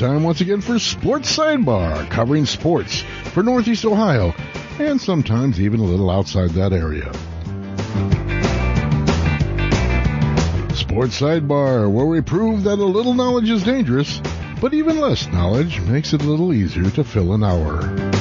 time once again for Sports Sidebar, covering sports for Northeast Ohio and sometimes even a little outside that area. Sports Sidebar, where we prove that a little knowledge is dangerous, but even less knowledge makes it a little easier to fill an hour.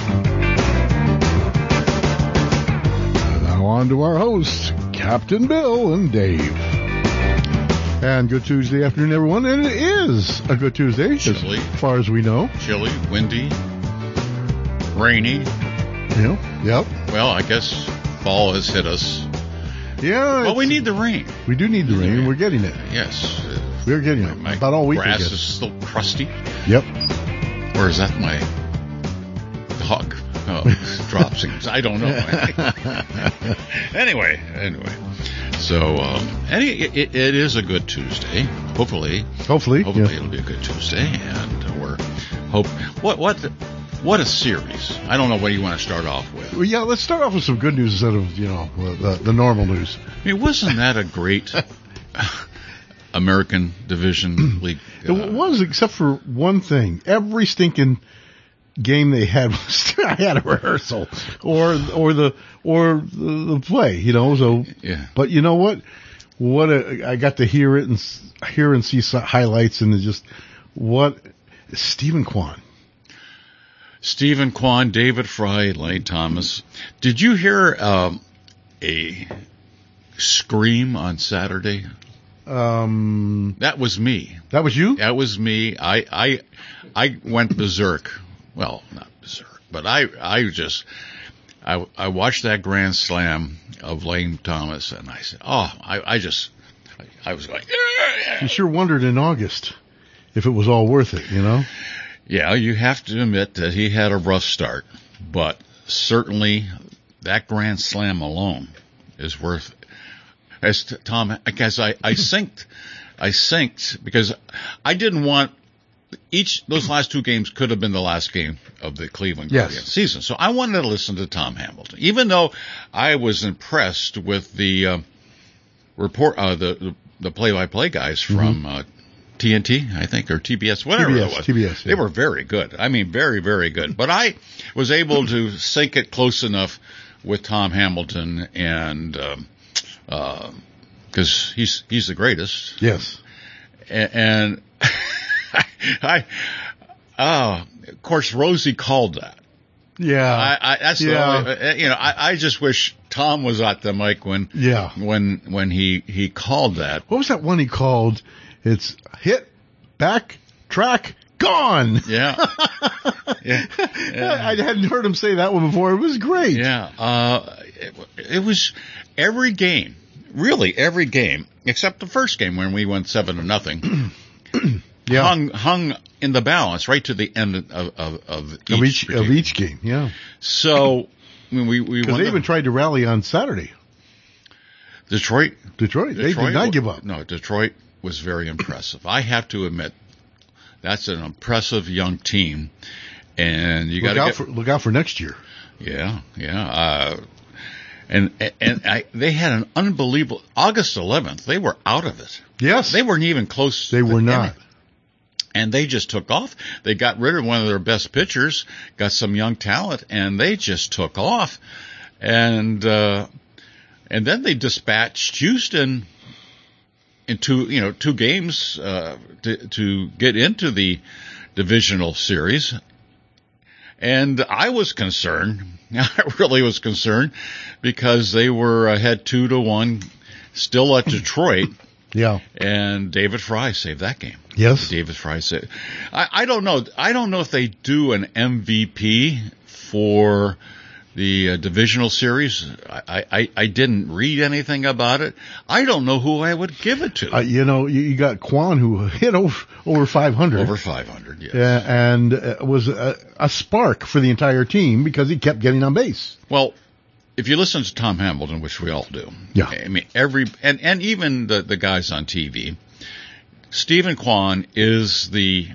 Now on to our hosts, Captain Bill and Dave. And good Tuesday afternoon, everyone. And it is a good Tuesday, Chilly. as far as we know. Chilly, windy, rainy. Yep. Well, I guess fall has hit us. Yeah. Well, we need the rain. We do need the rain, and we're getting it. Yes. We're getting it. My About all week. grass is still crusty. Yep. Or is that my dog dropsing? I don't know. Anyway. So, it is a good Tuesday. Hopefully yeah. it'll be a good Tuesday, and we're what a series! I don't know what you want to start off with. Well, yeah, let's start off with some good news instead of the normal news. I mean, wasn't that a great American Division League? It was, except for one thing. Every stinking game they had was I had a rehearsal or the play, So, yeah. But you know what? I got to hear it and see highlights, and just what Stephen Kwan, David Fry, Lane Thomas. Did you hear a scream on Saturday? That was me. That was you? That was me. I went berserk. Well, not berserk, but I watched that grand slam of Lane Thomas, and I said, I was going, yeah. You sure wondered in August if it was all worth it, Yeah, you have to admit that he had a rough start, but certainly that grand slam alone is worth it. As Tom, I guess I synced because I didn't want those last two games could have been the last game of the Cleveland Guardians season. So I wanted to listen to Tom Hamilton, even though I was impressed with the report, the play-by-play guys from TNT, I think, or TBS, whatever it was. TBS, They were very good. I mean, very, very good. But I was able to sync it close enough with Tom Hamilton, and because he's the greatest. Yes. And of course, Rosie called that. Yeah. I just wish Tom was at the mic when he called that. What was that one he called? It's hit, back, track, gone. Yeah. I hadn't heard him say that one before. It was great. Yeah. It was every game, really every game, except the first game when we went 7-0. Yeah. Hung in the balance right to the end of each game. Yeah. So when we because they even tried to rally on Saturday. Detroit. They did not give up. No, Detroit was very impressive. I have to admit, that's an impressive young team, and you got to look out for next year. Yeah. And they had an unbelievable August 11th. They were out of it. Yes, they weren't even close. They were not. And they just took off. They got rid of one of their best pitchers, got some young talent, and they just took off. And then they dispatched Houston in two games to get into the divisional series. And I was concerned. I really was concerned because they were ahead 2-1, still at Detroit. Yeah. And David Fry saved that game. Yes. David Fry saved. I don't know. I don't know if they do an MVP for the divisional series. I didn't read anything about it. I don't know who I would give it to. You got Kwan, who hit over 500. Over 500, yes. And was a spark for the entire team because he kept getting on base. Well, if you listen to Tom Hamilton, which we all do, yeah. I mean, and even the guys on TV, Stephen Kwan is the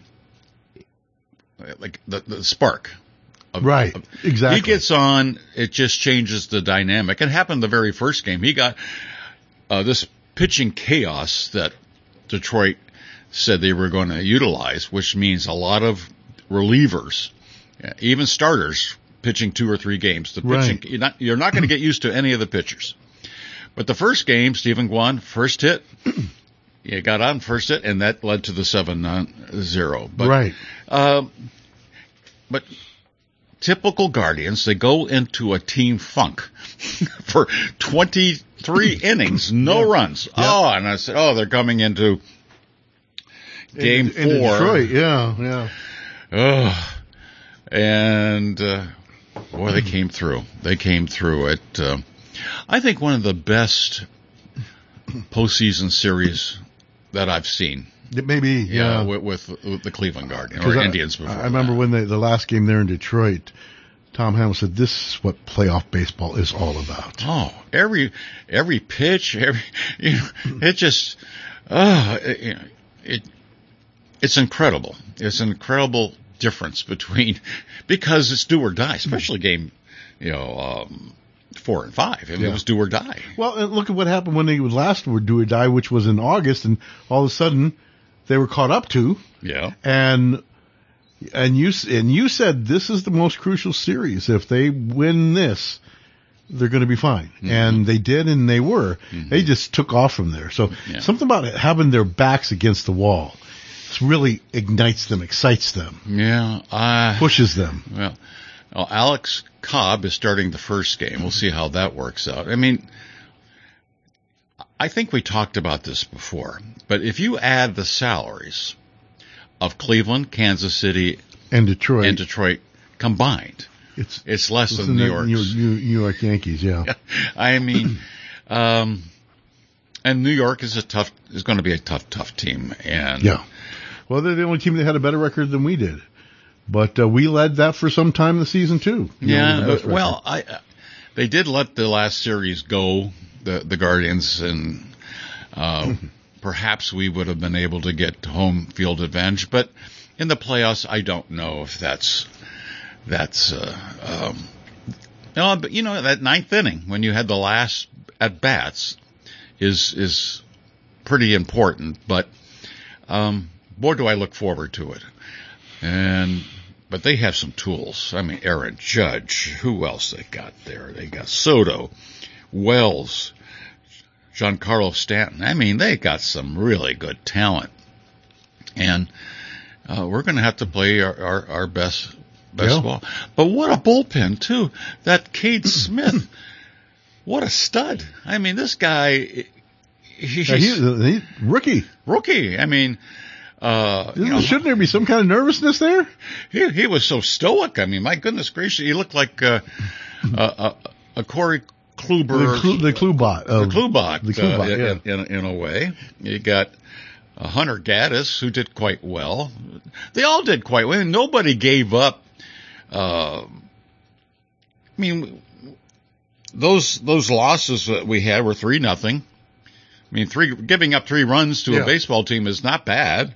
spark. Right, exactly. He gets on, it just changes the dynamic. It happened the very first game. He got this pitching chaos that Detroit said they were going to utilize, which means a lot of relievers, even starters, pitching 2 or 3 games. The pitching, Right. you're not going to get used to any of the pitchers. But the first game, Stephen Guan, first hit, he got on first hit, and that led to the 7-0. But, Right. But typical Guardians, they go into a team funk for 23 innings, no runs. Yeah. Oh, and I said, they're coming into game 4. In Detroit, yeah. Oh, and boy, they came through. They came through it. I think one of the best postseason series that I've seen. It may be, yeah. With the Cleveland Guardians or Indians before. I remember when the last game there in Detroit, Tom Hamilton said, "This is what playoff baseball is all about." Oh, every pitch, it just, it's incredible. It's an incredible difference because it's do or die, especially game, 4 and 5. It was do or die. Well, and look at what happened when they last were do or die, which was in August, and all of a sudden they were caught up to. Yeah. And you said this is the most crucial series. If they win this, they're going to be fine. Mm-hmm. And they did, and they were. Mm-hmm. They just took off from there. So something about it, having their backs against the wall, really ignites them, excites them. Yeah. Pushes them. Well, Alex Cobb is starting the first game. We'll see how that works out. I mean, I think we talked about this before, but if you add the salaries of Cleveland, Kansas City, and Detroit combined, it's less than New York. New York Yankees, yeah. I mean, and New York is going to be a tough team, and yeah. Well, they're the only team that had a better record than we did, but we led that for some time in the season too. Well, they did let the last series go, the Guardians, and perhaps we would have been able to get home field advantage, but in the playoffs, I don't know if that's but that ninth inning when you had the last at bats is pretty important, but boy, do I look forward to it. But they have some tools. I mean, Aaron Judge, who else they got there? They got Soto, Wells, Giancarlo Stanton. I mean, they got some really good talent. And we're going to have to play our best ball. But what a bullpen, too. That Cade Smith, what a stud. I mean, this guy, he's rookie. I mean, shouldn't there be some kind of nervousness there? He was so stoic. I mean, my goodness gracious, he looked like a Corey Kluber, the Klubot, in a way. You got Hunter Gaddis, who did quite well. They all did quite well. Nobody gave up. I mean, those losses that we had were 3-0. I mean, giving up 3 runs to a baseball team is not bad.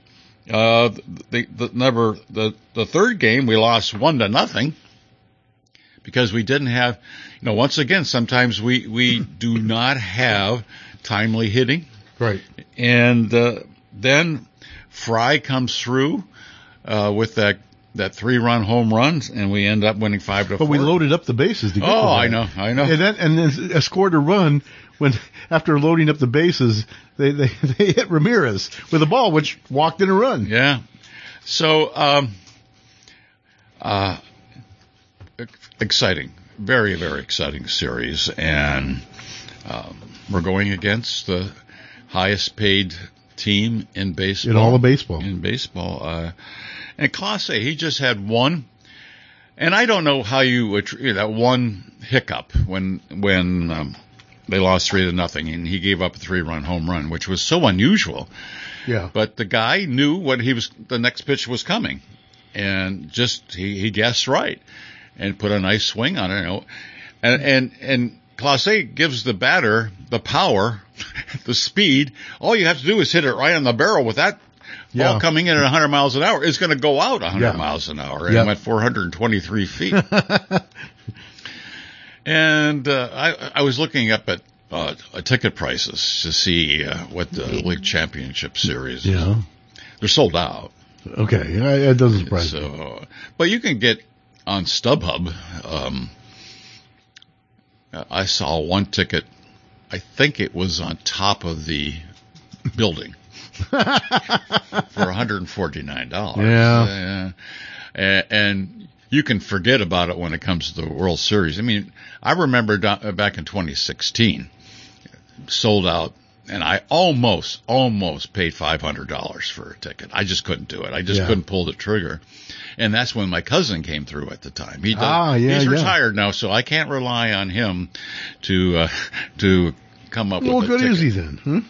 The third game we lost 1-0 because we didn't have, once again, sometimes we do not have timely hitting. Right. And then Fry comes through with that 3-run home run, and we end up winning 5-4. But we loaded up the bases to get to that. I know. And then scored a run when after loading up the bases, they hit Ramirez with a ball which walked in a run. Yeah. So exciting, very, very exciting series, and we're going against the highest paid team in baseball. In all of baseball. And Clase, he just had one, and I don't know how you attribute that one hiccup when they lost 3-0, and he gave up a 3-run home run, which was so unusual. Yeah. But the guy knew the next pitch was coming, and just he guessed right, and put a nice swing on it. And Clase gives the batter the power, the speed. All you have to do is hit it right on the barrel with that ball coming in at 100 miles an hour. It's going to go out 100 miles an hour, and it went 423 feet. And I was looking up at ticket prices to see what the League Championship Series is. Yeah. They're sold out. Okay, it doesn't surprise me. So, but you can get on StubHub. I saw one ticket. I think it was on top of the building for $149. Yeah. And you can forget about it when it comes to the World Series. I mean, I remember back in 2016, sold out, and I almost paid $500 for a ticket. I just couldn't do it. I just couldn't pull the trigger. And that's when my cousin came through at the time. He's retired now, so I can't rely on him to come up with a ticket. Well, good is he then?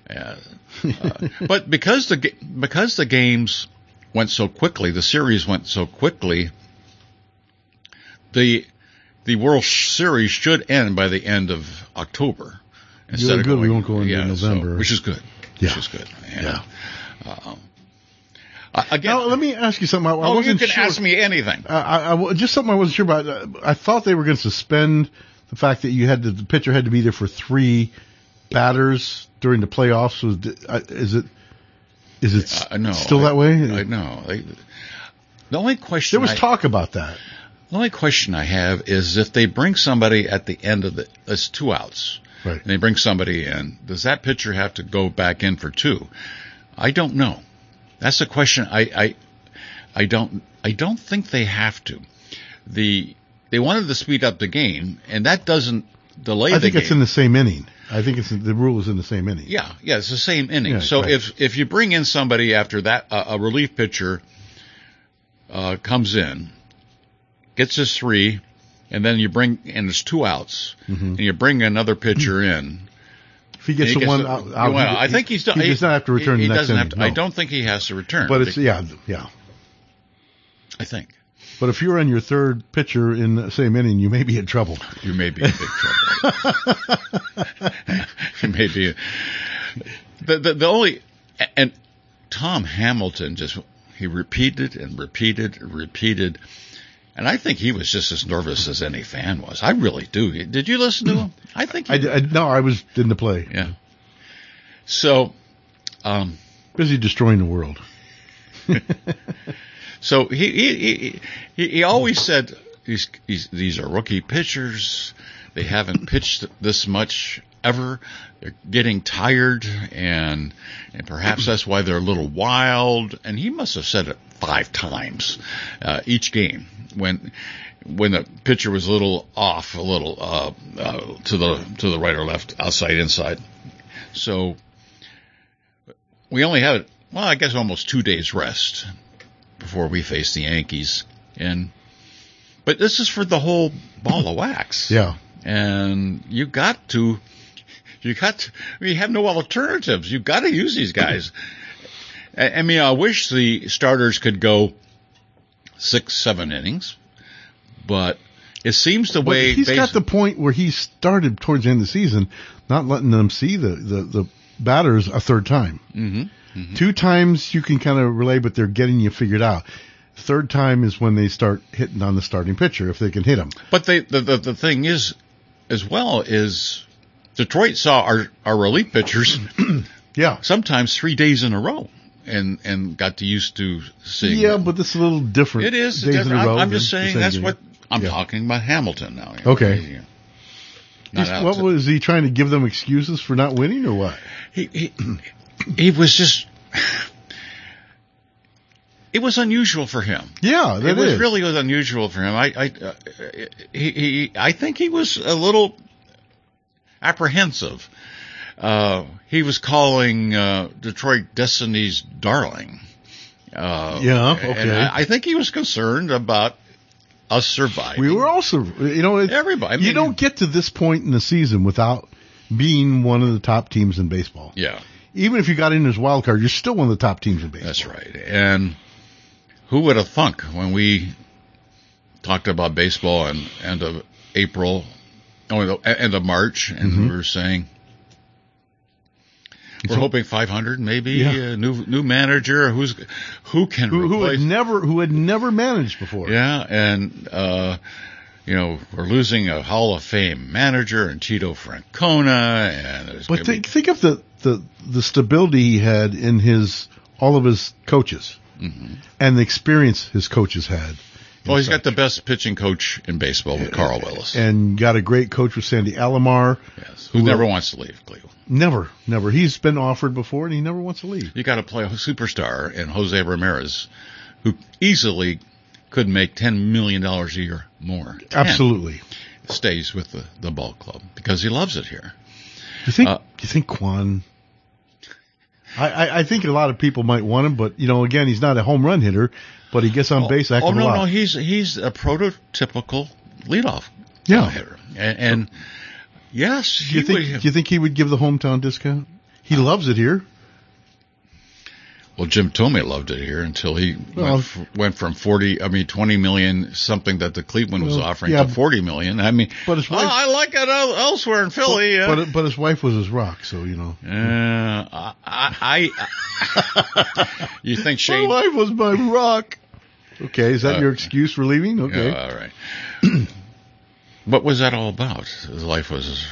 But because the games went so quickly, the series went so quickly, the World Series should end by the end of October. Instead of we won't go into November. Which is good. Yeah. Which is good. Again, now, let me ask you something. I wasn't you can sure. Ask me anything. Just something I wasn't sure about. I thought they were going to suspend the fact that the pitcher had to be there for 3 batters during the playoffs. Is it still that way? No. The only question there was talk about that. The only question I have is if they bring somebody at the end of it's 2 outs. Right. And they bring somebody in. Does that pitcher have to go back in for 2? I don't know. That's a question. I don't think they have to. They wanted to speed up the game, and that doesn't delay the game. I think it's in the same inning. I think the rule is in the same inning. Yeah, it's the same inning. Yeah, so right. if you bring in somebody after that, a relief pitcher comes in, gets his 3, and then and it's 2 outs, and you bring another pitcher in. If he gets the one out, I think he's done. He does not have to return the next inning. I don't think he has to return. But it's yeah. I think. But if you're on your 3rd pitcher in the same inning, you may be in trouble. You may be in big trouble. You may be. The only and Tom Hamilton he repeated and repeated and repeated. And I think he was just as nervous as any fan was. I really do. Did you listen to him? I think no, I was in the play. Yeah. So, busy destroying the world. So he always said these are rookie pitchers. They haven't pitched this much ever. They're getting tired, and perhaps that's why they're a little wild. And he must have said it 5 times each game when the pitcher was a little off, a little to the right or left, outside, inside. So we only had, I guess almost 2 days rest before we faced the Yankees. But this is for the whole ball of wax. Yeah. And we have no alternatives. You've got to use these guys. I mean, I wish the starters could go 6-7 innings, but it seems the way he's got the point where he started towards the end of the season, not letting them see the batters a 3rd time. Mm-hmm. Mm-hmm. 2 times you can kind of relay, but they're getting you figured out. 3rd time is when they start hitting on the starting pitcher if they can hit him. But the thing is, as well, is Detroit saw our relief pitchers, sometimes 3 days in a row. And got used to seeing. Yeah, but it's a little different. It is days different. in a row. I'm just saying that's game. what I'm talking about. Hamilton now. Okay. What was he trying to give them excuses for not winning, or what? He was just. It was unusual for him. Yeah, it really was unusual for him. I think he was a little apprehensive. He was calling Detroit Destiny's darling. Okay. And I think he was concerned about us surviving. We were also, everybody. I mean, you don't get to this point in the season without being one of the top teams in baseball. Yeah. Even if you got in as wild card, you're still one of the top teams in baseball. That's right. And who would have thunk when we talked about baseball in end of April, end of March, and we were saying, we're hoping 500, maybe a new manager who can replace who had never managed before. Yeah, and we're losing a Hall of Fame manager and Tito Francona, and think of the stability he had in his all of his coaches Mm-hmm. and the experience his coaches had. Well, he's got the best pitching coach in baseball with Carl Willis. And got a great coach with Sandy Alomar. Yes, who never wants to leave Cleveland. Never. He's been offered before, and he never wants to leave. You got to play a superstar in Jose Ramirez, who easily could make $10 million a year more. Absolutely. Stays with the ball club because he loves it here. Do you think Kwan? I think a lot of people might want him, but again, he's not a home run hitter, but he gets on base a heck of a lot. No, he's a prototypical leadoff hitter, and yes, do you think he would give the hometown discount? He loves it here. Well, Jim Thome loved it here until he went from 20 million something that the Cleveland was offering to 40 million. I mean, but his wife, I like it elsewhere in Philly. But his wife was his rock, so You think Shane? My wife was my rock. Okay, is that your excuse for leaving? Okay, all right. What was that all about? His life was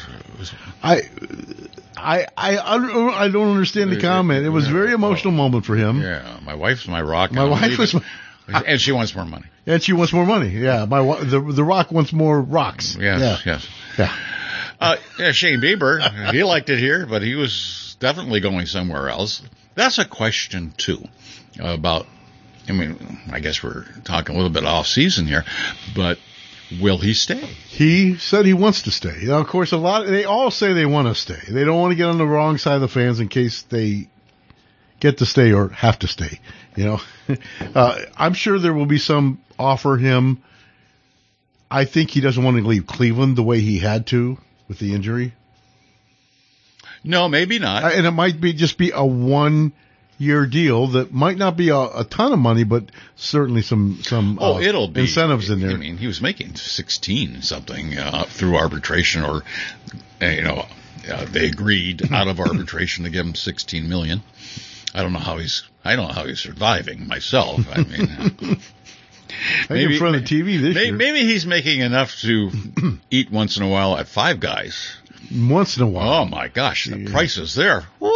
I don't understand the comment. It was a very emotional moment for him. Yeah, my wife's my rock. My wife was and she wants more money. And she wants more money. Yeah, the Rock wants more rocks. Yes. Yeah. Shane Bieber, he liked it here, but he was definitely going somewhere else. That's a question too about. I mean, I guess we're talking a little bit off season here, but will he stay? He said he wants to stay. Now, of course, they all say they want to stay. They don't want to get on the wrong side of the fans in case they get to stay or have to stay. I'm sure there will be some offer him. I think he doesn't want to leave Cleveland the way he had to with the injury. No, maybe not. And it might just be a 1-year deal that might not be a ton of money, but certainly some it'll be incentives in there. I mean, he was making 16 something through arbitration, or they agreed out of arbitration to give him 16 million. I don't know how he's surviving myself. I mean, maybe in front of the TV this year. Maybe he's making enough to eat once in a while at Five Guys. Once in a while. Oh my gosh, the prices there. Woo!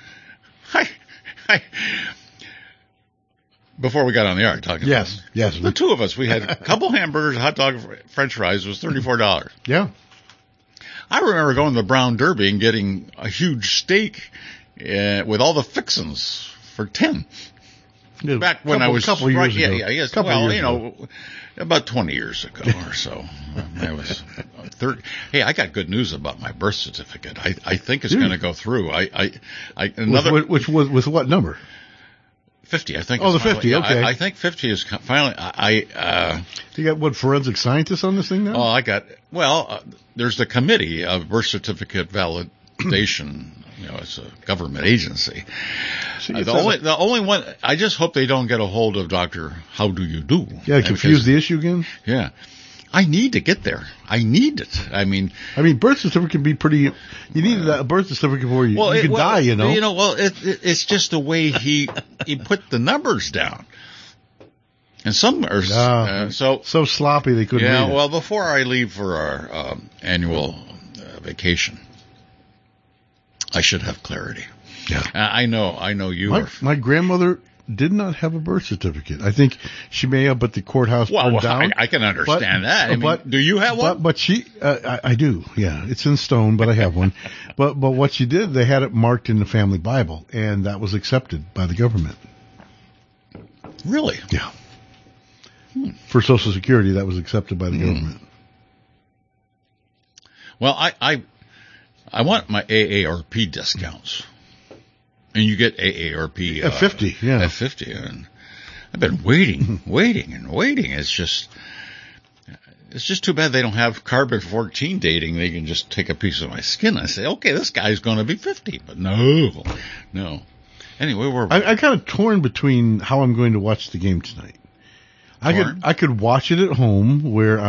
Before we got on the air, talking yes, the two of us, we had a couple hamburgers, a hot dog, French fries. It was $34. Yeah, I remember going to the Brown Derby and getting a huge steak with all the fixins for $10. Back when I was a couple years ago. Yeah, yes. About 20 years ago or so. I was 30. Hey, I got good news about my birth certificate. I think it's going to go through. Which was with what number? 50, I think. Oh, the 50. Okay. I think 50 is finally. You got what, forensic scientists on this thing now? Oh, there's the committee of birth certificate validation. It's a government agency. The only one, I just hope they don't get a hold of Dr. How Do You Do. Yeah, confuse the issue again? Yeah. I need to get there. I need it. I mean, birth certificate can be pretty, you need a birth certificate before you can die, it's just the way he put the numbers down. And some are, so sloppy they couldn't read it. Well, before I leave for our annual vacation, I should have clarity. Yeah. I know you. My grandmother did not have a birth certificate. I think she may have, but the courthouse burned down. I can understand that. Do you have one? But she, I do. Yeah, it's in stone, but I have one. But what she did, they had it marked in the family Bible, and that was accepted by the government. Really? Yeah. For Social Security, that was accepted by the government. Well, I want my AARP discounts. And you get AARP at 50, yeah. At 50. And I've been waiting. It's just too bad they don't have carbon 14 dating. They can just take a piece of my skin. I say, okay, this guy's going to be 50. But no. Anyway, I'm kind of torn between how I'm going to watch the game tonight. I could watch it at home where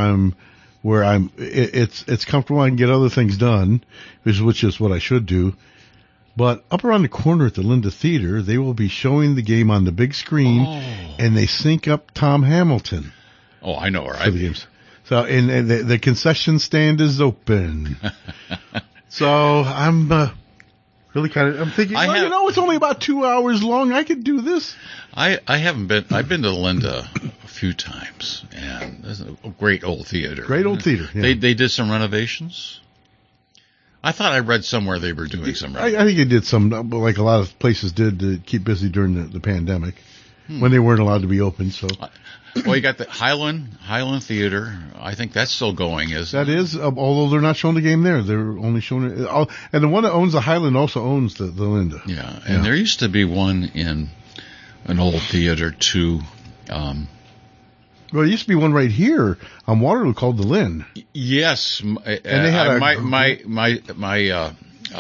it's comfortable. I can get other things done, which is what I should do. But up around the corner at the Linda Theater, they will be showing the game on the big screen, and they sync up Tom Hamilton. Oh, I know, right? For the games. So, and the concession stand is open. So I'm Really kind of, I'm thinking, I have- it's only about 2 hours long. I could do this. I haven't been. I've been to the Linda a few times, and it's a great old theater. Great old theater. Yeah. They did some renovations. I thought I read somewhere they were doing some I renovations. think it did some, like a lot of places did, to keep busy during the pandemic when they weren't allowed to be open. So Well, you got the Highland Theater. I think that's still going. that is, although they're not showing the game there, they're only showing it. And the one that owns the Highland also owns the Linda. Yeah, and there used to be one in an old theater too. Well, there used to be one right here on Waterloo called the Lynn. Yes, and they had my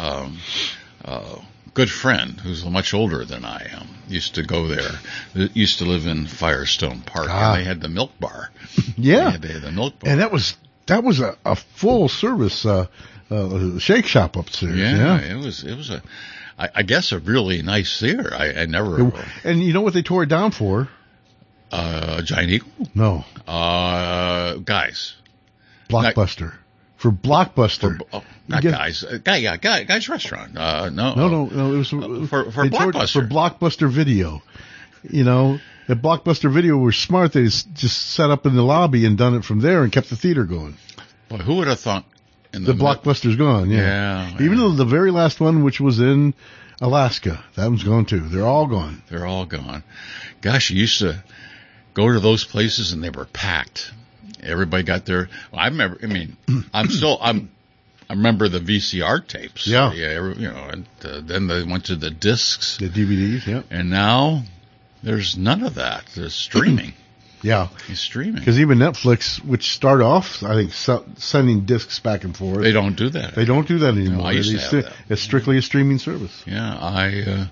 good friend, who's much older than I am, used to go there. Used to live in Firestone Park, and they had the milk bar. Yeah, They had the milk bar, and that was a full service shake shop upstairs. yeah, it was I guess a really nice theater. I never And you know what they tore it down for? Giant Eagle No, guys. Blockbuster. For Blockbuster. Not You get- guys. Guys restaurant. No. No. It was For they tore it Blockbuster. for Blockbuster Video. At Blockbuster Video were smart. They just set up in the lobby and done it from there and kept the theater going. Boy, who would have thought in The Blockbuster's gone. Yeah. Even though the very last one, which was in Alaska, that one's gone too. They're all gone. They're all gone. Gosh, you used to go to those places and they were packed. Everybody got their. I remember. I mean, I remember the VCR tapes. Yeah. And then they went to the discs, The DVDs. Yeah. and now there's none of that. There's streaming. Yeah. It's streaming. Because even Netflix, which start off, I think, sending discs back and forth. They don't do that. They don't do that anymore. No, I used to have that. It's strictly a streaming service. Yeah,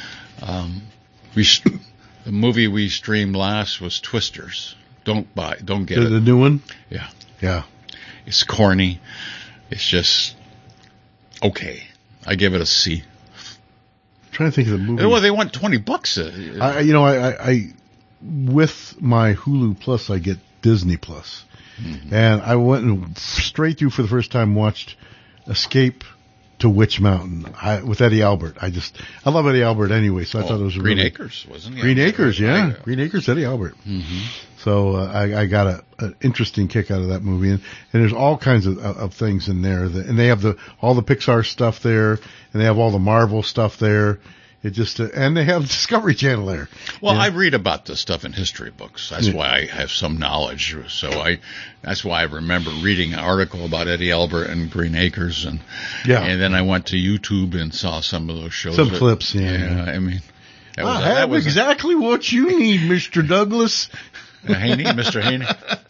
the movie we streamed last was Twisters. Don't get The it. new one? Yeah, Yeah. it's corny. It's just okay. I give it a C. I'm trying to think of the movie. Well, they want $20. I with my Hulu Plus, I get Disney Plus. And I went and straight through for the first time watched Escape to Witch Mountain with Eddie Albert. I love Eddie Albert anyway, so I thought it was Green really, Acres, wasn't it? Green Acres, yeah. Right. Green Acres, Eddie Albert. So I got an interesting kick out of that movie, and there's all kinds of things in there, and they have all the Pixar stuff there, and they have all the Marvel stuff there. It just and they have Discovery Channel there. Well, Yeah. I read about this stuff in history books. That's why I have some knowledge. So that's why I remember reading an article about Eddie Albert and Green Acres, and then I went to YouTube and saw some of those shows. Some clips, yeah. I mean, I have exactly what you need, Mr. Douglas. Haney, Mr. Haney.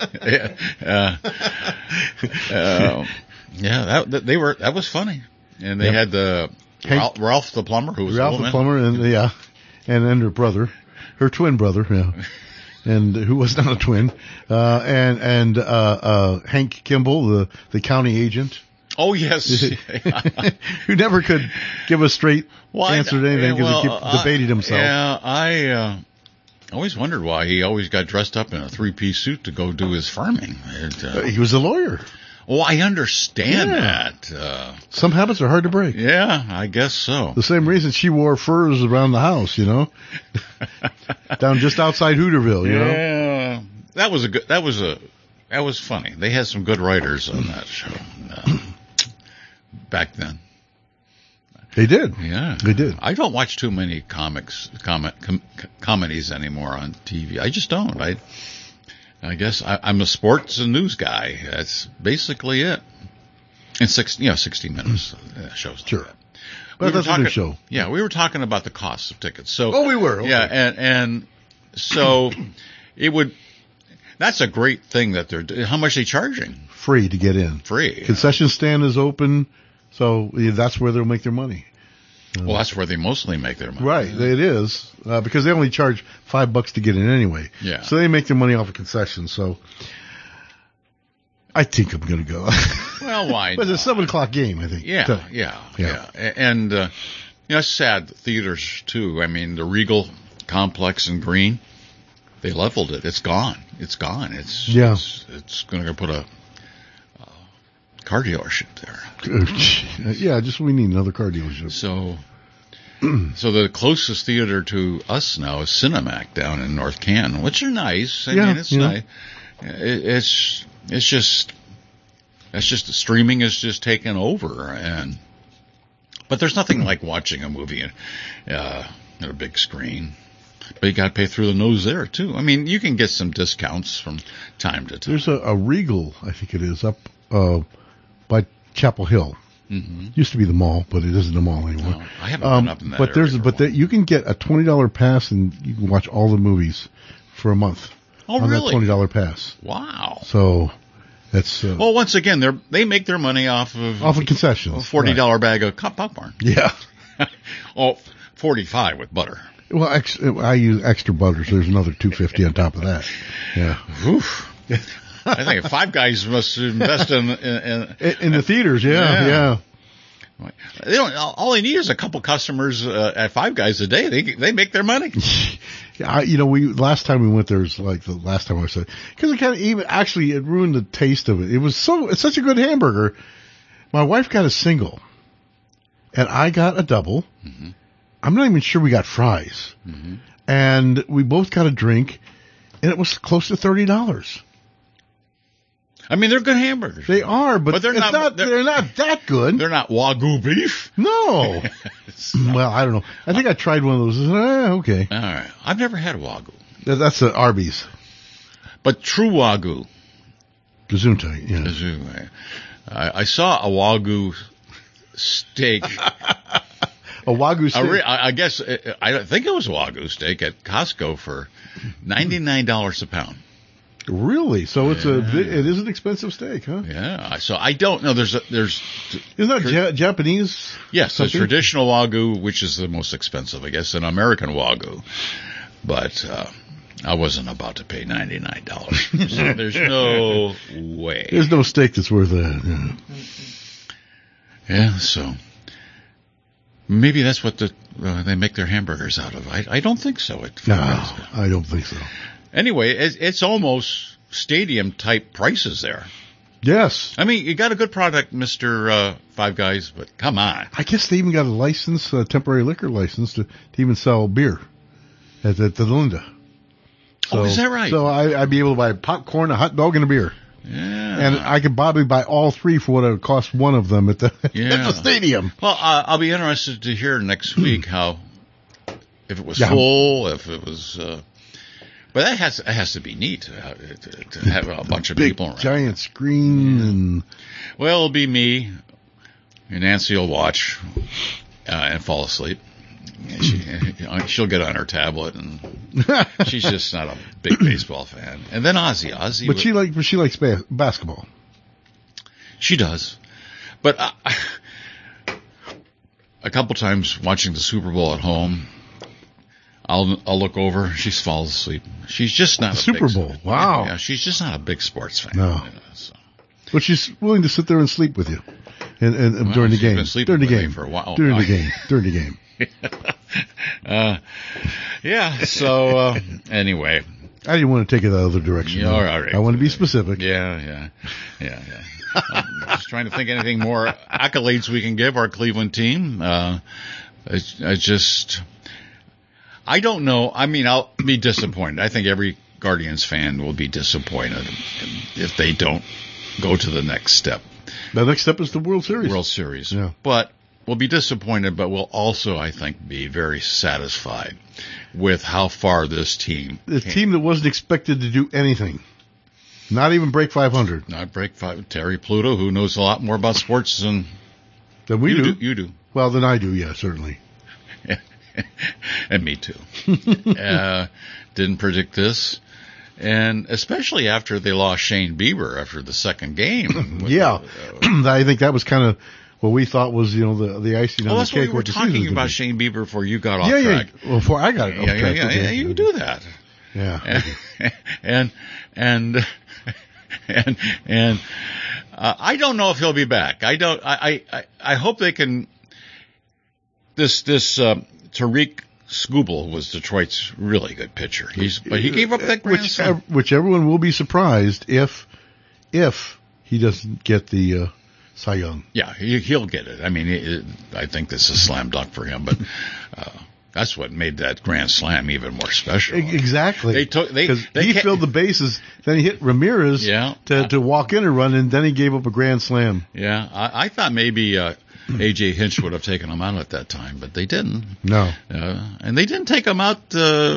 That was funny, and they had the Ralph the plumber, who was Ralph a woman. the plumber, and then her brother, her twin brother, and who was not a twin, and Hank Kimball, the county agent. Oh yes, who never could give a straight answer to anything because he kept debating himself. Yeah, I always wondered why he always got dressed up in a 3-piece suit to go do his farming. He was a lawyer. Oh, I understand that. Some habits are hard to break. Yeah, I guess so. The same reason she wore furs around the house, down just outside Hooterville, Yeah, that was funny. They had some good writers on that show back then. They did. Yeah, they did. I don't watch too many comedies anymore on TV. I just don't. I guess I'm a sports and news guy. That's basically it. And 60 minutes shows. Sure. Like that. But that's a new show. Yeah, we were talking about the cost of tickets. So we were. Okay. Yeah, and so it would. That's a great thing that how much are they charging? Free to get in. Free. Concession stand is open, so that's where they'll make their money. Well, that's where they mostly make their money. Right, it is, because they only charge $5 to get in anyway. Yeah. So they make their money off of concessions, so I think I'm going to go. Well, why But it's a 7:00 game, I think. Yeah. And, it's sad, theaters, too. I mean, the Regal complex in Green, they leveled it. It's gone. It's going to put a car dealership there. Yeah, just we need another car dealership. So the closest theater to us now is Cinemac down in North Canton, which are nice. I mean, it's nice. It's just streaming is just taken over, but there's nothing like watching a movie on a big screen. But you got to pay through the nose there too. I mean, you can get some discounts from time to time. There's a Regal, I think it is, up by Chapel Hill. Mm-hmm. Used to be the mall, but it isn't a mall anymore. No, I haven't been up in that area. You can get a $20 pass and you can watch all the movies for a month. Oh, on really? That $20 pass. Wow. So that's well, once again, they make their money off of concessions. A $40 bag of popcorn. Yeah. Oh, $45 with butter. Well, I use extra butter, so there's another $2.50 on top of that. Yeah. Oof. I think Five Guys must invest in the theaters. Yeah. They don't. All they need is a couple customers at Five Guys a day. They make their money. Yeah, last time we went there was like the last time I said, because it it ruined the taste of it. It's such a good hamburger. My wife got a single, and I got a double. Mm-hmm. I'm not even sure we got fries, mm-hmm. and we both got a drink, and it was close to $30. I mean, they're good hamburgers. They are, but they're not that good. They're not Wagyu beef. No. Well, I don't know. I think I tried one of those. Okay. All right. I've never had Wagyu. That's the Arby's. But true Wagyu. Gesundheit, yeah. Gesundheit. I saw a Wagyu steak. A Wagyu steak? I guess, I think it was a Wagyu steak at Costco for $99 a pound. Really? So it is an expensive steak, huh? Yeah. So I don't know. There's isn't that Japanese? Yes, there's traditional Wagyu, which is the most expensive, I guess, and American Wagyu. But I wasn't about to pay $99. So there's no way. There's no steak that's worth that. Yeah. So maybe that's what they make their hamburgers out of. I don't think so. No, I don't think so. Anyway, it's almost stadium-type prices there. Yes. I mean, you got a good product, Mr. Five Guys, but come on. I guess they even got a license, a temporary liquor license, to even sell beer at the Linda. So, is that right? So I'd be able to buy popcorn, a hot dog, and a beer. Yeah. And I could probably buy all three for what it would cost one of them at the stadium. Well, I'll be interested to hear next week if it was full, if it was... But that has to be neat to have a bunch of people around. Giant screen and. Well, it'll be me, and Nancy will watch and fall asleep. She'll get on her tablet, and she's just not a big baseball fan. And then Ozzy, but she likes basketball. She does, but a couple times watching the Super Bowl at home. I'll look over. She falls asleep. She's just not a Super Bowl. Wow. Yeah, she's just not a big sports fan. No. But she's willing to sit there and sleep with you, and during the game. During the game for a while. During the game. Yeah. So anyway, I didn't want to take it the other direction. All right. I want to be specific. Yeah. I'm just trying to think anything more accolades we can give our Cleveland team. I don't know. I mean, I'll be disappointed. I think every Guardians fan will be disappointed if they don't go to the next step. The next step is the World Series. World Series. Yeah. But we'll be disappointed, but we'll also, I think, be very satisfied with how far this team came. Team that wasn't expected to do anything. Not even break 500. Not break 500. Terry Pluto, who knows a lot more about sports than we do. You do. Well, than I do, yeah, certainly. And me too. Didn't predict this. And especially after they lost Shane Bieber after the second game. Yeah. I think that was kind of what we thought was, the icing on the cake. That's what we were talking about Shane Bieber before you got off track. Yeah. Well, before I got off track. Yeah, you do that. Yeah. And I don't know if he'll be back. I hope they can, this Tariq Skubal was Detroit's really good pitcher. But he gave up that grand slam. Which everyone will be surprised if he doesn't get the Cy Young. Yeah, he'll get it. I mean, I think this is a slam dunk for him, but that's what made that Grand Slam even more special. Exactly. Because he filled the bases, then he hit Ramirez to walk in a run, and then he gave up a Grand Slam. Yeah, I thought maybe A.J. Hinch would have taken him out at that time, but they didn't. No. And they didn't take him out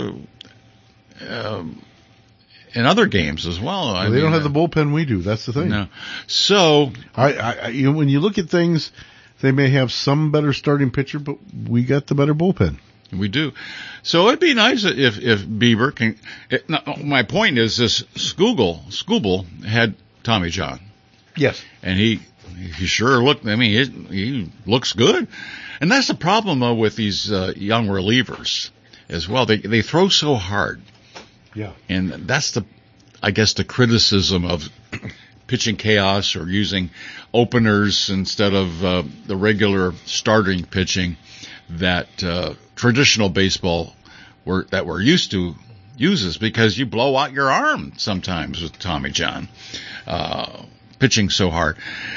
in other games as well. They don't have the bullpen we do. That's the thing. No. So when you look at things, they may have some better starting pitcher, but we got the better bullpen. We do. So it'd be nice if Bieber can. My point is this: Scooble had Tommy John. Yes. And he sure looked. I mean, he looks good. And that's the problem though with these young relievers as well. They throw so hard. Yeah. And that's I guess the criticism of pitching chaos or using openers instead of the regular starting pitching that traditional baseball that we're used to uses, because you blow out your arm sometimes with Tommy John pitching so hard.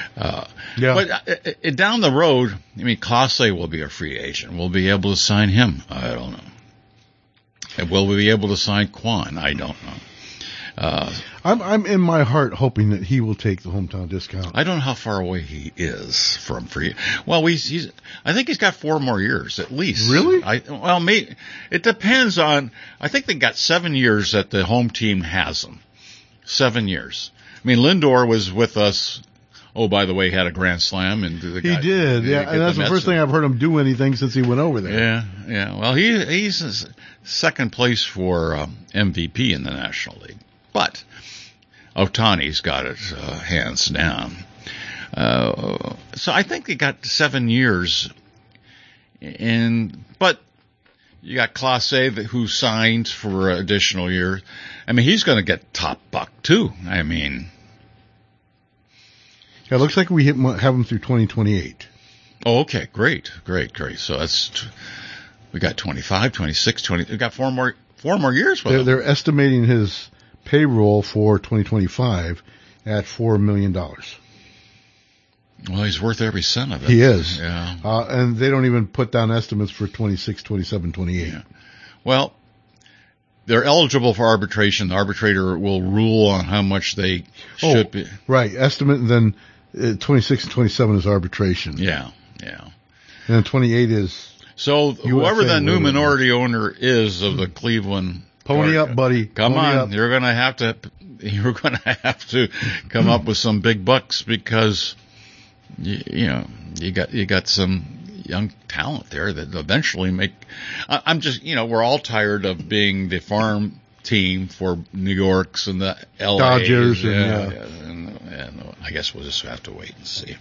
But down the road, I mean, Clase will be a free agent. We'll be able to sign him. I don't know. And will we be able to sign Quan? I don't know. I'm in my heart hoping that he will take the hometown discount. I don't know how far away he is from free. Well, I think he's got 4 more years at least. Really? Maybe it depends on. I think they got 7 years that the home team has him. 7 years. I mean, Lindor was with us. Oh, by the way, had a Grand Slam, and he did. Yeah, and that's the first thing I've heard him do anything since he went over there. Yeah. Well, he's second place for MVP in the National League, but Ohtani's got it hands down. So I think they got 7 years, but you got Clase who signed for additional years. I mean, he's going to get top buck too. I mean. Yeah, it looks like we have them through 2028. Oh, okay. Great. So we got 25, 26, 20. We got 4 more years with him. They're estimating his payroll for 2025 at $4 million. Well, he's worth every cent of it. He is. Yeah. And they don't even put down estimates for 26, 27, 28. Yeah. Well, they're eligible for arbitration. The arbitrator will rule on how much they should be. Right. Estimate, and then 26 and 27 is arbitration. Yeah. And then 28 is. So whoever the new minority owner is of the Cleveland. Pony up, buddy. Come Pony on. up. You're going to have to come up with some big bucks, because you got some young talent there that eventually make. I'm just, we're all tired of being the farm team for New York's and the LA Dodgers. And I guess we'll just have to wait and see.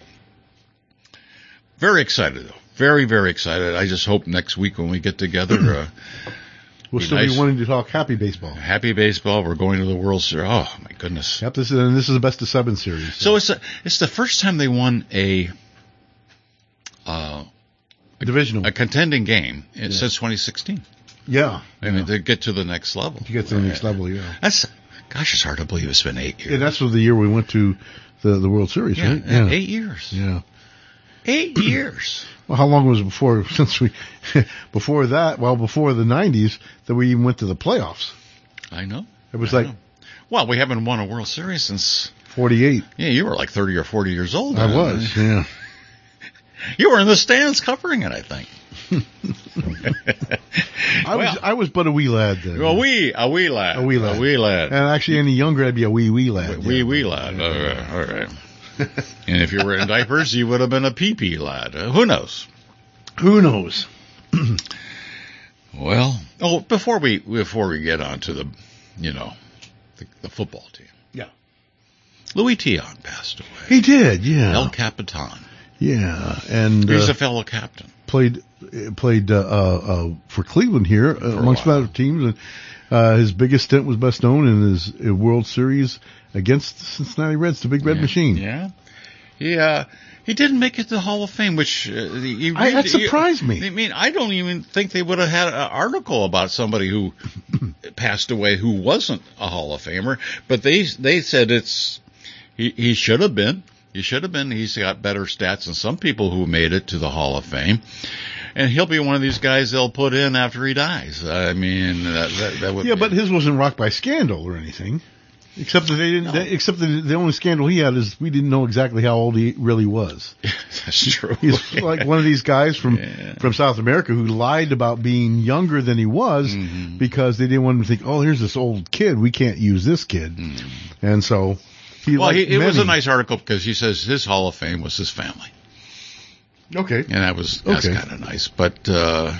Very excited though. Very, very excited. I just hope next week when we get together, we'll still be wanting to talk happy baseball. Happy baseball. We're going to the World Series. Oh my goodness. Yep. This is the best of 7 series. So it's the first time they won a divisional, a contending game since 2016. Yeah. I mean, to get to the next level. To get to the next level, yeah. It's hard to believe it's been 8 years. And that's the year we went to the World Series, right? Yeah. 8 years. Yeah. 8 years. Well, how long was it before before the 90s that we even went to the playoffs? I know. It was well, we haven't won a World Series since 48. Yeah, you were like 30 or 40 years old. I was, yeah. You were in the stands covering it, I think. I was but a wee lad then. A wee lad. And actually, any younger, I'd be a wee lad. Wee lad. All right. And if you were in diapers, you would have been a pee lad. Who knows? Well, before we get on to the football team. Yeah. Louis Tion passed away. He did, yeah. El Capitan. Yeah, and he's a fellow captain. Played for Cleveland here amongst other teams, and his biggest stint was best known in his World Series against the Cincinnati Reds, the Big Red Machine. Yeah. He didn't make it to the Hall of Fame, which that surprised me. I mean, I don't even think they would have had an article about somebody who passed away who wasn't a Hall of Famer. But they said he should have been. He should have been. He's got better stats than some people who made it to the Hall of Fame. And he'll be one of these guys they'll put in after he dies. I mean, that would. Yeah, but his wasn't rocked by scandal or anything. Except that they didn't. No. Except that the only scandal he had is we didn't know exactly how old he really was. That's true. He's like one of these guys from South America who lied about being younger than he was because they didn't want him to think, oh, here's this old kid. We can't use this kid. And so he. Well, it was a nice article because he says his Hall of Fame was his family. Okay. And that's kind of nice, but not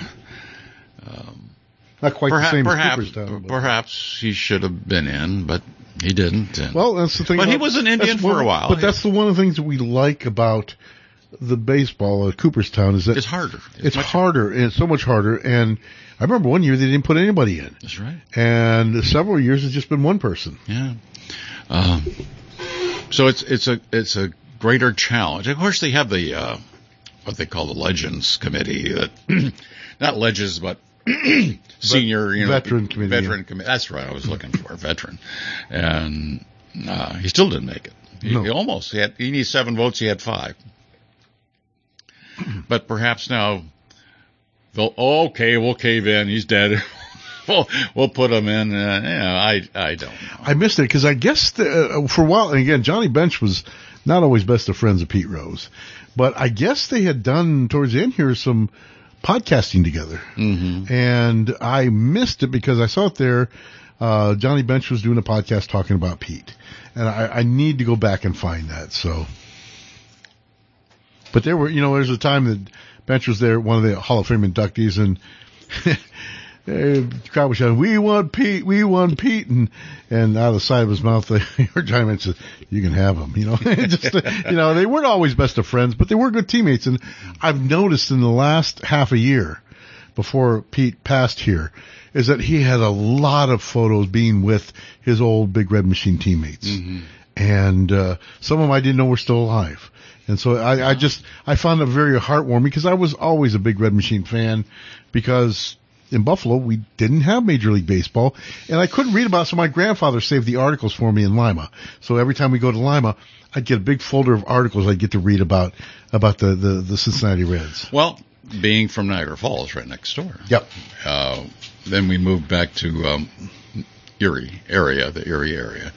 quite the same as Cooperstown. Perhaps he should have been in, but he didn't. Well, that's the thing. But he was an Indian for a while. But that's one of the things that we like about the baseball at Cooperstown is that it's harder. It's harder. And it's so much harder. And I remember one year they didn't put anybody in. That's right. And several years it's just been one person. Yeah. So it's a greater challenge. Of course, they have the what they call the Legends Committee. Not legends, but senior, veteran committee. Veteran committee. That's right. I was looking for a veteran, and he still didn't make it. He almost. He needs 7 votes. He had 5. But perhaps now we'll cave in. He's dead. we'll put him in. I don't know. I missed it because I guess for a while, and again, Johnny Bench was not always best of friends of Pete Rose, but I guess they had done towards the end here some podcasting together. And I missed it because I saw it there. Johnny Bench was doing a podcast talking about Pete, and I need to go back and find that. So, but there were, there's a time that Bench was there, one of the Hall of Fame inductees, and the crowd was shouting, "We want Pete, we want Pete," and out of the side of his mouth, Johnny Bench said, "You can have him." Just they weren't always best of friends, but they were good teammates. And I've noticed in the last half a year, before Pete passed here, is that he had a lot of photos being with his old Big Red Machine teammates, and some of them I didn't know were still alive. And so I found it very heartwarming because I was always a Big Red Machine fan because in Buffalo, we didn't have Major League Baseball, and I couldn't read about it, so my grandfather saved the articles for me in Lima. So every time we go to Lima, I'd get a big folder of articles I'd get to read about the Cincinnati Reds. Well, being from Niagara Falls, right next door. Yep. Then we moved back to the Erie area,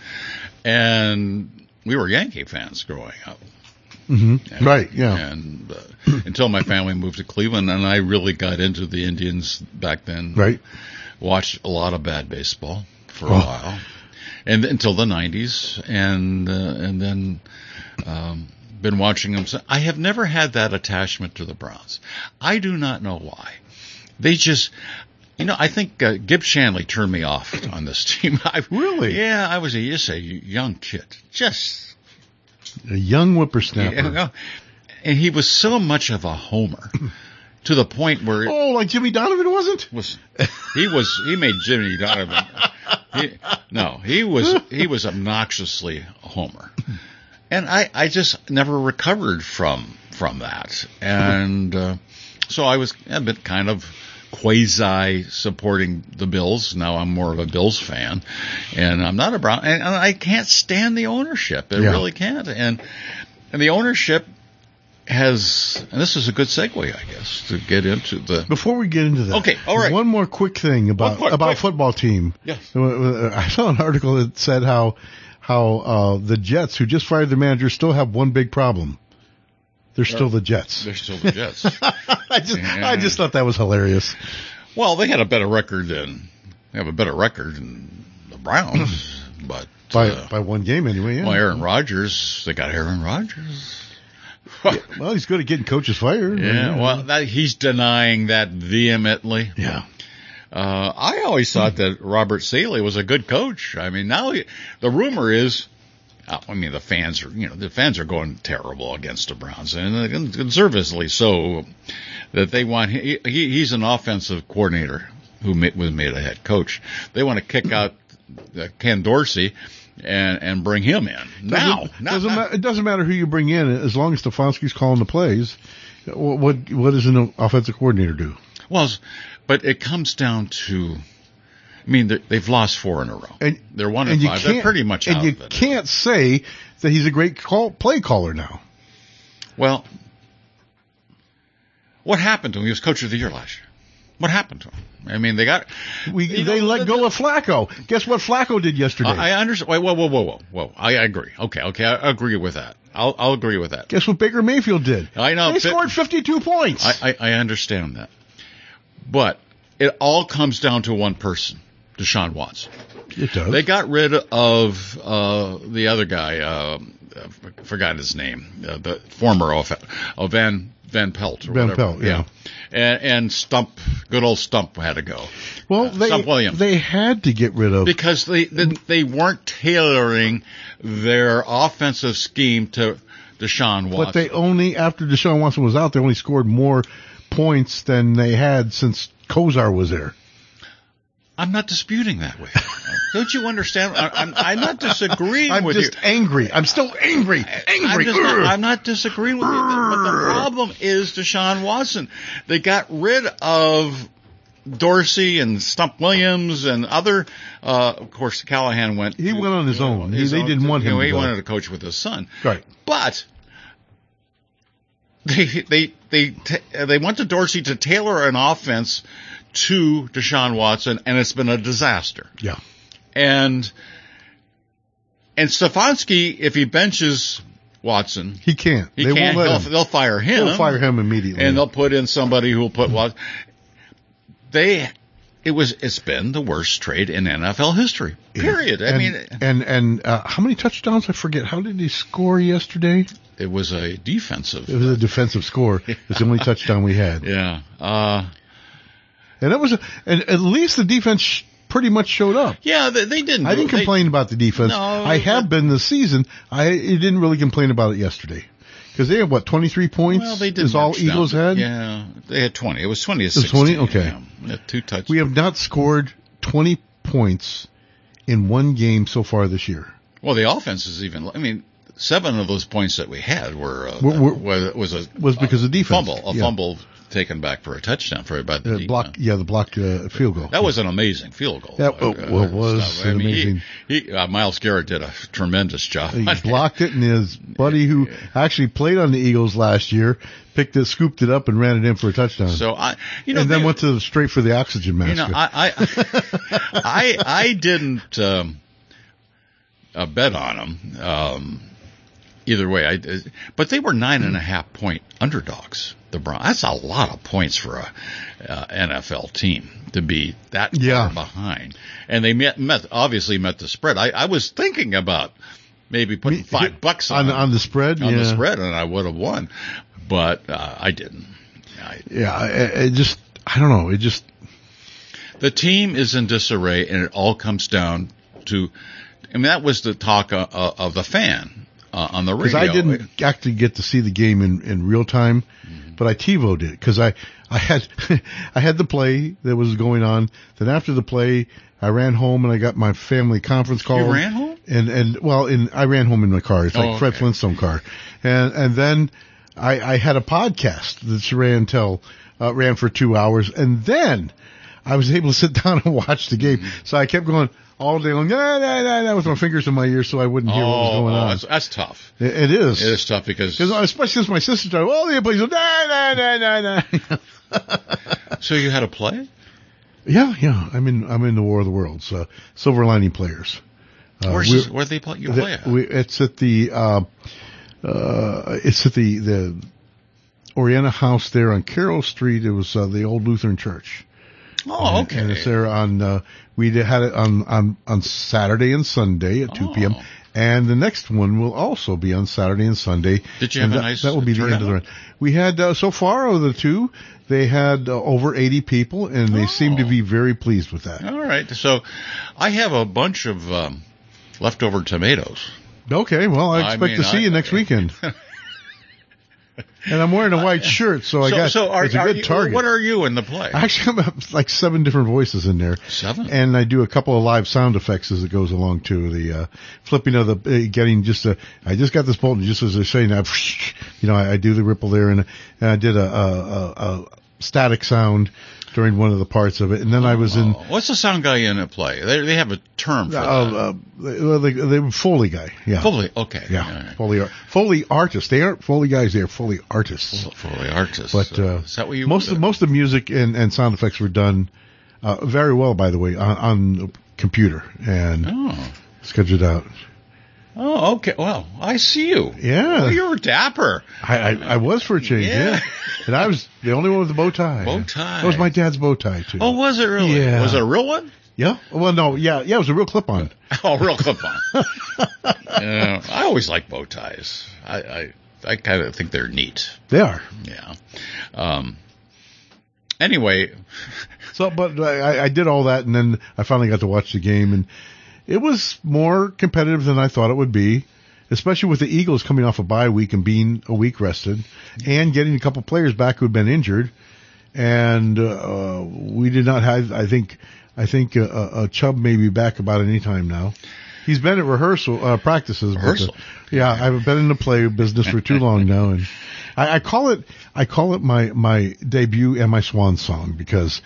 and we were Yankee fans growing up. Right, yeah. And until my family moved to Cleveland, and I really got into the Indians back then. Right. Watched a lot of bad baseball for a while, and until the 90s, and then been watching them. I have never had that attachment to the Browns. I do not know why. They just, I think Gib Shanley turned me off on this team. Really? Yeah, I was a young kid, just. A young whippersnapper. And he was so much of a homer to the point where... Oh, like Jimmy Donovan wasn't? He made Jimmy Donovan... He was obnoxiously a homer. And I just never recovered from that. And so I was a bit kind of quasi supporting the Bills. Now I'm more of a Bills fan, and I'm not a Brown. And I can't stand the ownership. I really can't. And the ownership has, and this is a good segue, I guess, to get into the. Before we get into that, okay, all right. One more quick thing about football team. Yes. I saw an article that said how the Jets, who just fired their manager, still have one big problem. They're still the Jets. They're still the Jets. I just thought that was hilarious. Well, they had a better record than the Browns, but by one game anyway. Yeah. Well, Aaron Rodgers, they got Aaron Rodgers. Well, he's good at getting coaches fired. Yeah. Well, he's denying that vehemently. Yeah. I always thought that Robert Saleh was a good coach. I mean, now the rumor is. The fans are going terrible against the Browns, and conservatively so, that they want, he's an offensive coordinator who was made a head coach. They want to kick out Ken Dorsey and bring him in. It doesn't matter who you bring in, as long as Stefanski's calling the plays. What does an offensive coordinator do? Well, but it comes down to I mean, they've lost 4 in a row. And they're 1-5. They're pretty much out of it. And you can't say that he's a great play caller now. Well, what happened to him? He was coach of the year last year. What happened to him? I mean, they let go of Flacco. Guess what Flacco did yesterday? I understand. Whoa. I agree. Okay, I agree with that. I'll agree with that. Guess what Baker Mayfield did? I know. They scored 52 points. I understand that. But it all comes down to one person, Deshaun Watson. It does. They got rid of the other guy, I forgot his name, the former Van Pelt or Van whatever. Pelt, yeah. And good old Stump had to go. Well, Stump Williams. They had to get rid of, because they weren't tailoring their offensive scheme to Deshaun Watson. But they only, after Deshaun Watson was out, they only scored more points than they had since Kosar was there. I'm not disputing that with you. Don't you understand? I'm not disagreeing with you. I'm just angry. I'm still angry. I'm not disagreeing with you. But the problem is Deshaun Watson. They got rid of Dorsey and Stump Williams and other, of course, Callahan went. He went on his own. They didn't want him. He wanted to coach with his son. Right. But they went to Dorsey to tailor an offense to Deshaun Watson, and it's been a disaster. Yeah. And Stefanski, if he benches Watson, he can't. They won't let him. They'll fire him. They'll fire him immediately, and they'll put in somebody who will put Watson. It's been the worst trade in NFL history. Period. How many touchdowns? I forget. How did he score yesterday? It was a defensive. It was a defensive score. It's the only touchdown we had. Yeah. And at least the defense pretty much showed up. Yeah, they didn't. I didn't complain about the defense. No, I have been this season. I didn't really complain about it yesterday. Because they had, 23 points? Well, they did. Is all Eagles had? Yeah, they had 20. It was 20 to It was 20? Okay. Yeah, 2 touchdowns. We have not scored 20 points in one game so far this year. Well, the offense is even, 7 of those points that we had was because of defense. Fumble taken back for a touchdown by the blocked field goal. That was an amazing field goal. That was amazing. Miles Garrett did a tremendous job. He blocked it, and his buddy who actually played on the Eagles last year scooped it up and ran it in for a touchdown. So then went straight for the oxygen mask. I didn't bet on them. Either way, but they were 9.5 point underdogs. The Browns. That's a lot of points for a NFL team to be that far behind. And they obviously met the spread. I was thinking about maybe putting $5 on the spread, the spread, and I would have won, but I didn't. I don't know. The team is in disarray, and it all comes down to. That was the talk of the fan. On the radio. Because I didn't actually get to see the game in real time, but I TiVo'd it because I had the play that was going on. Then after the play, I ran home and I got my family conference call. You ran home? I ran home in my car. It's like Fred Flintstone car. And then I had a podcast that ran for 2 hours, and then I was able to sit down and watch the game. So I kept going all day long, with my fingers in my ears so I wouldn't hear what was going on. That's tough. It is. It is tough because especially since my sister started, So you had a play? Yeah. I'm in the War of the Worlds, Silver Lining Players. Where they play? You play at? It's at the Oriana House there on Carroll Street. It was the old Lutheran Church. Oh, okay. And it's there we had it on Saturday and Sunday at 2 p.m. And the next one will also be on Saturday and Sunday. Did you have a nice that will be the end of the run. We had, so far of the two, they had over 80 people, and they seem to be very pleased with that. All right. So I have a bunch of leftover tomatoes. Okay. Well, I expect to see you next weekend. And I'm wearing a white shirt, so it's a good target. What are you in the play? Actually, I'm like 7 different voices in there. 7? And I do a couple of live sound effects as it goes along too. The flipping of the getting I just got this bolt, and just as they're saying that, I do the ripple there, and I did a static sound during one of the parts of it. And then I was in... What's the sound guy in at play? They have a term for that. They were Foley guy. Yeah. Foley, okay. Yeah. Right. Foley artists. They aren't Foley guys, they are Foley artists. Foley artists. But is that what you most of the music and sound effects were done very well, by the way, on computer and scheduled out. Oh, okay. Well, I see you. Yeah. Well, you were dapper. I was for a change, yeah. And I was the only one with the bow tie. Bow tie. That was my dad's bow tie, too. Oh, was it really? Yeah. Was it a real one? Yeah. Well, no, yeah, it was a real clip-on. Oh, real clip-on. I always like bow ties. I kind of think they're neat. They are. Yeah. Anyway. So, but I did all that, and then I finally got to watch the game, and it was more competitive than I thought it would be, especially with the Eagles coming off a bye week and being a week rested and getting a couple players back who had been injured. And, we did not have, I think Chubb may be back about any time now. He's been at practices. Rehearsal. Yeah, I've been in the play business for too long now. And I call it my debut and my swan song, because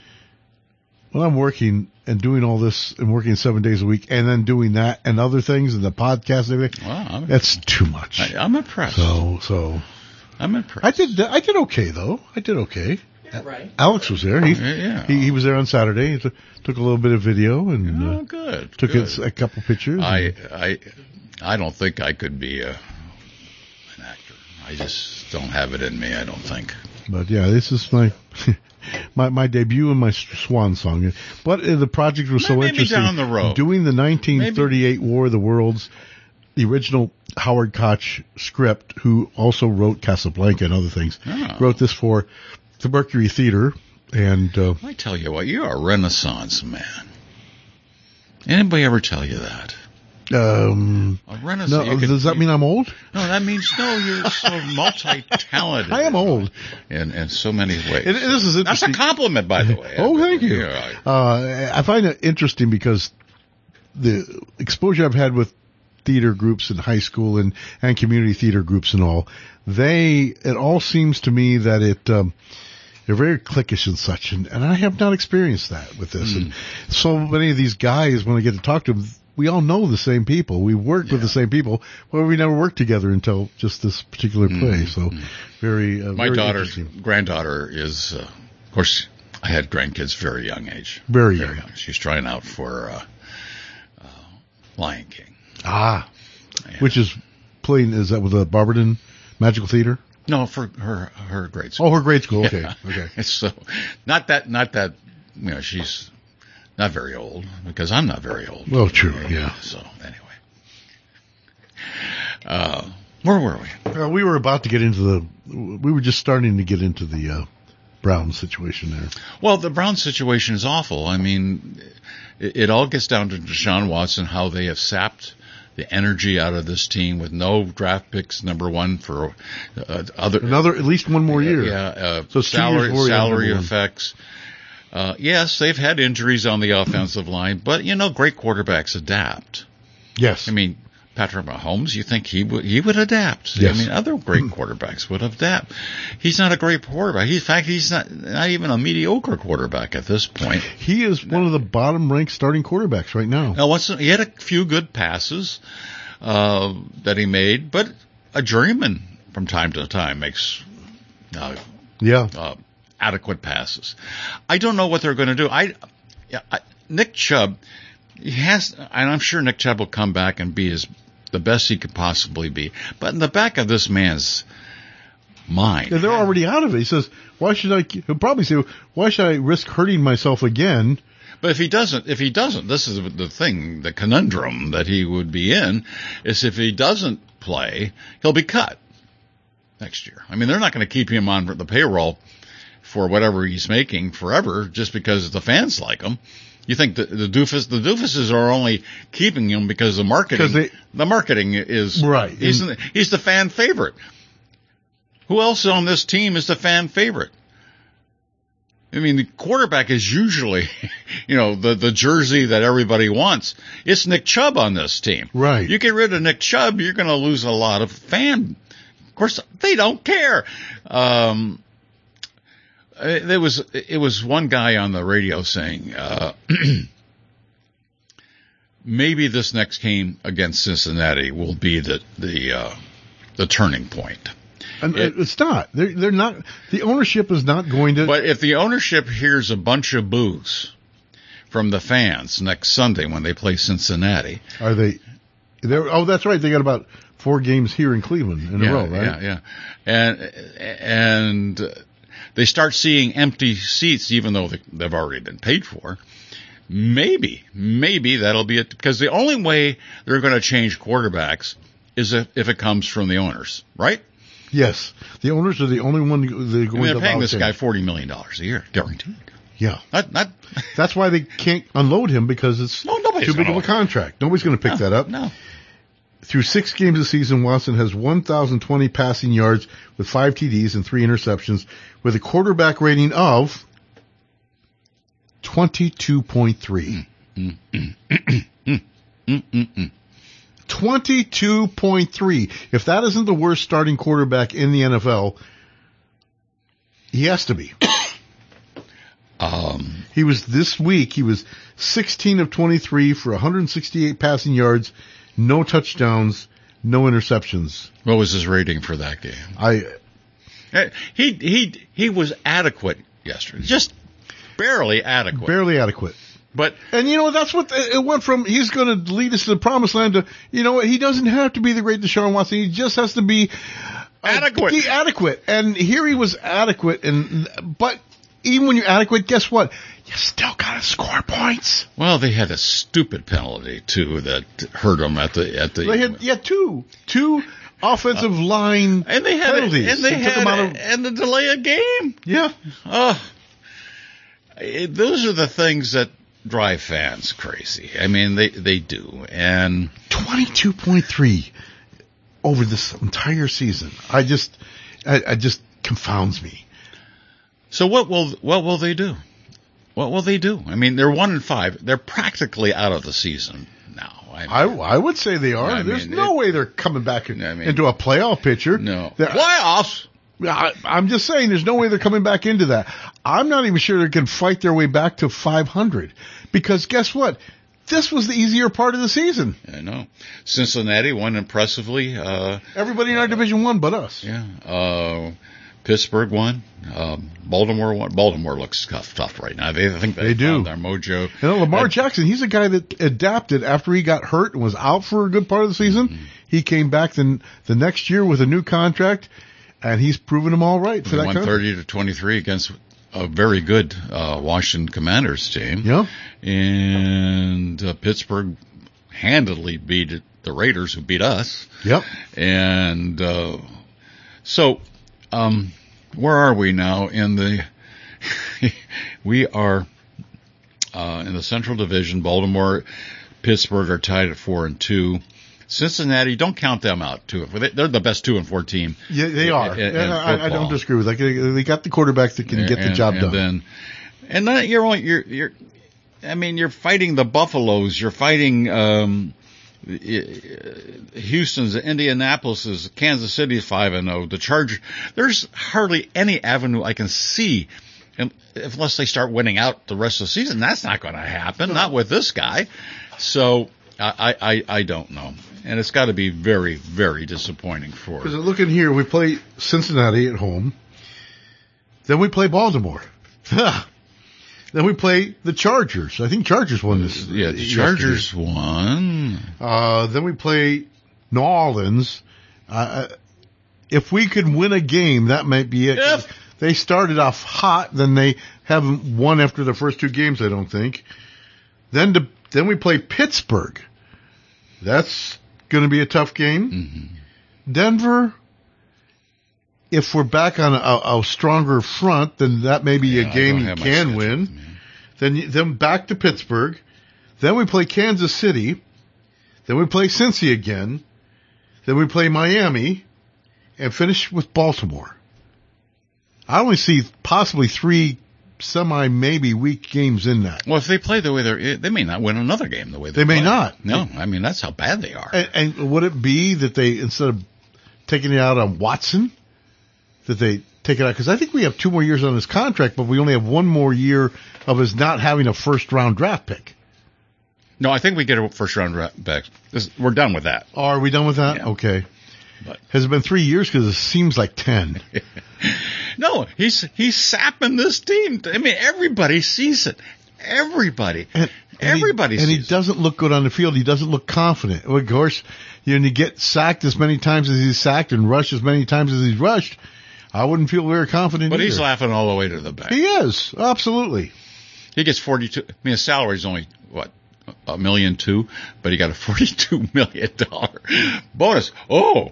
when I'm working and doing all this and working 7 days a week and then doing that and other things and the podcast and everything, wow, that's too much. I'm impressed. So I'm impressed. I did okay though. I did okay. Yeah, right. Alex was there. He was there on Saturday. He took a little bit of video and good. Took good. A couple pictures. I don't think I could be an actor. I just don't have it in me, I don't think. But yeah, this is my debut and my swan song. But the project was so maybe interesting. Down the road. Doing the 1938 War of the Worlds, the original Howard Koch script, who also wrote Casablanca and other things, wrote this for the Mercury Theater. And I tell you what, you're a Renaissance man. Anybody ever tell you that? A Renaissance. No, does that mean I'm old? No, that means you're so multi-talented. I am old in so many ways. This is interesting. That's a compliment, by the way. Oh, thank you. Yeah. I find it interesting because the exposure I've had with theater groups in high school and community theater groups and all, it all seems to me that they're very cliquish and such, and I have not experienced that with this. And so many of these guys, when I get to talk to them, we all know the same people. We work with the same people, but we never worked together until just this particular play. So very, my very granddaughter is, of course, I had grandkids very young age. Very young. She's trying out for Lion King. Which is is that with the Barberton Magical Theater? No, for her grade school. Oh, her grade school. Okay. Yeah. Okay. So, not that, she's not very old, because I'm not very old. Well, true. Yeah. So, anyway. Where were we? We were about to get we were just starting to get into the Brown situation there. Well, the Brown situation is awful. I mean, it all gets down to Deshaun Watson, how they have sapped the energy out of this team with no draft picks, number one, for another at least one more year. Yeah. So salary effects. Yes, they've had injuries on the offensive line, but great quarterbacks adapt. Yes. I mean, Patrick Mahomes, you think he would adapt? Yes. I mean, other great quarterbacks would adapt. He's not a great quarterback. In fact, he's not even a mediocre quarterback at this point. He is one of the bottom-ranked starting quarterbacks right now. Now, he had a few good passes that he made, but a journeyman from time to time makes adequate passes. I don't know what they're going to do. Nick Chubb, and I'm sure Nick Chubb will come back and be the best he could possibly be. But in the back of this man's mind, they're already out of it. He says, he'll probably say, why should I risk hurting myself again? But if he doesn't, this is the thing, the conundrum that he would be in, is if he doesn't play, he'll be cut next year. I mean, they're not going to keep him on the payroll for whatever he's making forever just because the fans like him. You think the doofuses are only keeping him because the marketing is right. He's the fan favorite. Who else on this team is the fan favorite? I mean, the quarterback is usually, the jersey that everybody wants. It's Nick Chubb on this team. Right. You get rid of Nick Chubb, you're going to lose a lot of fan. Of course, they don't care. it was one guy on the radio saying, maybe this next game against Cincinnati will be the turning point. And it's not. They're not. The ownership is not going to. But if the ownership hears a bunch of boos from the fans next Sunday when they play Cincinnati, are they? Oh, that's right. They got about 4 games here in Cleveland in a row, right? Yeah. And they start seeing empty seats, even though they've already been paid for. Maybe that'll be it. Because the only way they're going to change quarterbacks is if it comes from the owners, right? Yes, the owners are the only one they're going they're paying this guy $40 million a year, guaranteed. Yeah, not. That's why they can't unload him, because it's too big of a contract. Nobody's going to pick that up. No. Through 6 games this season, Watson has 1,020 passing yards with 5 TDs and 3 interceptions, with a quarterback rating of 22.3. 22.3. If that isn't the worst starting quarterback in the NFL, he has to be. He was 16 of 23 for 168 passing yards, no touchdowns, no interceptions. What was his rating for that game? He was adequate yesterday, just barely adequate. Barely adequate. And that's what it went from. He's going to lead us to the promised land to, he doesn't have to be the great Deshaun Watson. He just has to be adequate. And here he was adequate. But even when you're adequate, guess what? You still got to score points. Well, they had a stupid penalty too that hurt them at the. They had two offensive line and they had penalties. And the delay of game. Yeah. Those are the things that drive fans crazy. I mean, they do. And 22.3 over this entire season. I just confounds me. So what will they do? What will they do? I mean, they're 1-5. They're practically out of the season now. I would say they are. There's no way they're coming back into a playoff picture. No. Playoffs? I'm just saying there's no way they're coming back into that. I'm not even sure they can fight their way back to 500, because guess what? This was the easier part of the season. I know. Cincinnati won impressively. Everybody in our division won but us. Yeah. Pittsburgh won. Baltimore won. Baltimore looks tough right now. I think they do. Found their mojo. Lamar Jackson, he's a guy that adapted after he got hurt and was out for a good part of the season. Mm-hmm. He came back the next year with a new contract, and he's proven them all right for that contract. 30-23 against a very good Washington Commanders team. Yeah. And Pittsburgh handedly beat the Raiders, who beat us. Yep. And so where are we now in the we are in the Central Division. Baltimore, Pittsburgh are tied at 4-2. Cincinnati, don't count them out too. They're the best 2-4 team. Yeah, they are. I don't disagree with that. They got the quarterbacks that can get the job done. And then you're fighting the Buffaloes. You're fighting Houston's, Indianapolis's, Kansas City's 5-0. The Chargers. There's hardly any avenue I can see, unless they start winning out the rest of the season. That's not going to happen. Not with this guy. So I don't know. And it's got to be very, very disappointing for. Because looking here, we play Cincinnati at home. Then we play Baltimore. Then we play the Chargers. I think Chargers won this. Yeah, the Chargers won. Then we play New Orleans. If we could win a game, that might be it. They started off hot, then they haven't won after the first 2 games, I don't think. Then we play Pittsburgh. That's going to be a tough game. Mm-hmm. Denver, if we're back on a stronger front, then that may be a game you can win. Then back to Pittsburgh. Then we play Kansas City. Then we play Cincy again. Then we play Miami and finish with Baltimore. I only see possibly 3 maybe weak games in that. Well, if they play the way they may not win another game the way they may not. No, I mean, that's how bad they are. And would it be that they, instead of taking it out on Watson, that they take it out, because I think we have 2 more years on his contract, but we only have 1 more year of his not having a first-round draft pick. No, I think we get a first-round back. We're done with that. Oh, are we done with that? Yeah. Okay. But has it been 3 years? Because it seems like 10. No, he's sapping this team. I mean, everybody sees it. Everybody sees it. And he doesn't look good on the field. He doesn't look confident. Of course, when you get sacked as many times as he's sacked and rushed as many times as he's rushed, I wouldn't feel very confident But either. he's laughing all the way to the bank. He is. Absolutely. He gets 42. I mean, his salary is only, what, $1.2 million, but he got a $42 million bonus. Oh,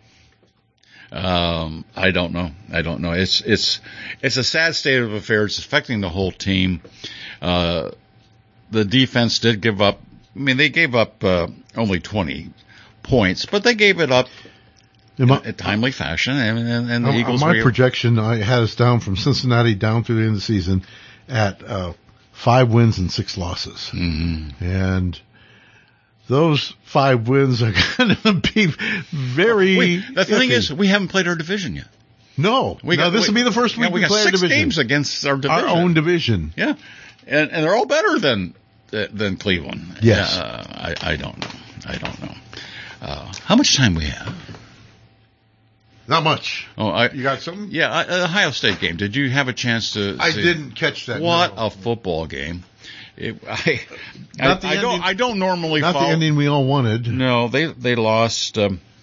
I don't know. It's a sad state of affairs. It's affecting the whole team. The defense did give up. I mean, they gave up only 20 points, but they gave it up in a timely fashion. And the Eagles. My projection, I had us down from Cincinnati down through the end of the season at 5 wins and 6 losses. Mm-hmm. And those 5 wins are going to be very. The thing is, we haven't played our division yet. No, this will be the first week we got play 6 our division. games against our division, our own division. Yeah, and they're all better than Cleveland. Yes, I don't know. How much time we have? Not much. Oh, you got something? Yeah, Ohio State game. Did you have a chance to? I didn't catch that. What no. a football game! I don't normally. Not follow. The ending we all wanted. No, they lost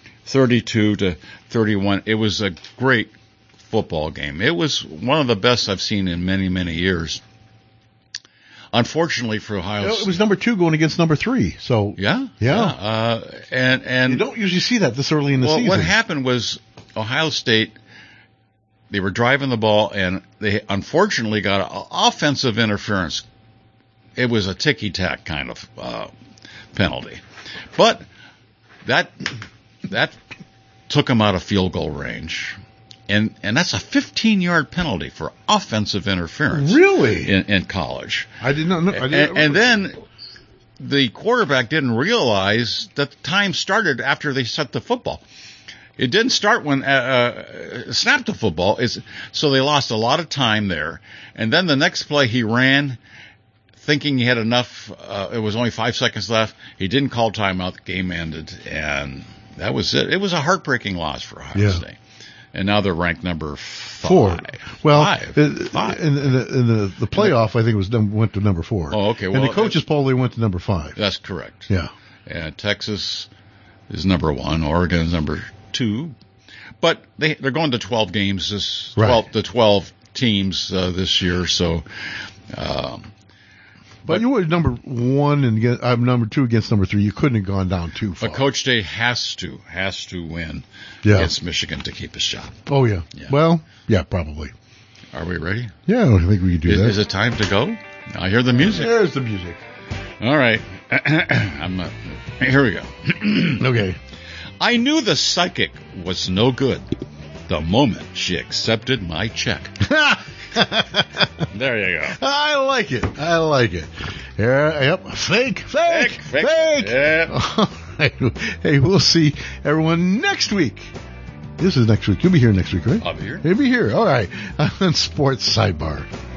32-31. It was a great football game. It was one of the best I've seen in many, many years. Unfortunately for Ohio State. It was number 2 going against number 3. So yeah. And you don't usually see that this early in the season. What happened was Ohio State, they were driving the ball and they unfortunately got an offensive interference. It was a ticky-tack kind of penalty. But that took them out of field goal range. And that's a 15-yard penalty for offensive interference. Really? In college. I did not know. And then the quarterback didn't realize that the time started after they set the football. It didn't start when snapped the football. So they lost a lot of time there. And then the next play he ran, thinking he had enough. It was only 5 seconds left. He didn't call timeout. The game ended, and that was it. It was a heartbreaking loss for Ohio State. And now they're ranked number 4. Well, 5. in the playoff, I think it went to number 4. Oh, okay. Well, in the coaches poll, they went to number 5. That's correct. Yeah. And Texas is number 1. Oregon is number 2. But they're going to 12 games 12 teams this year. So, but you were number 1 and number 2 against number 3. You couldn't have gone down too far. But Coach Day has to win against Michigan to keep his shot. Oh yeah. Well, yeah, probably. Are we ready? Yeah, I think we can do that. Is it time to go? I hear the music. There's the music. All right. Here we go. Okay. I knew the psychic was no good the moment she accepted my check. There you go. I like it. Yep. Fake. Yep. All right. Hey, we'll see everyone next week. This is next week. You'll be here next week, right? I'll be here. You'll be here. All right. On Sports Sidebar.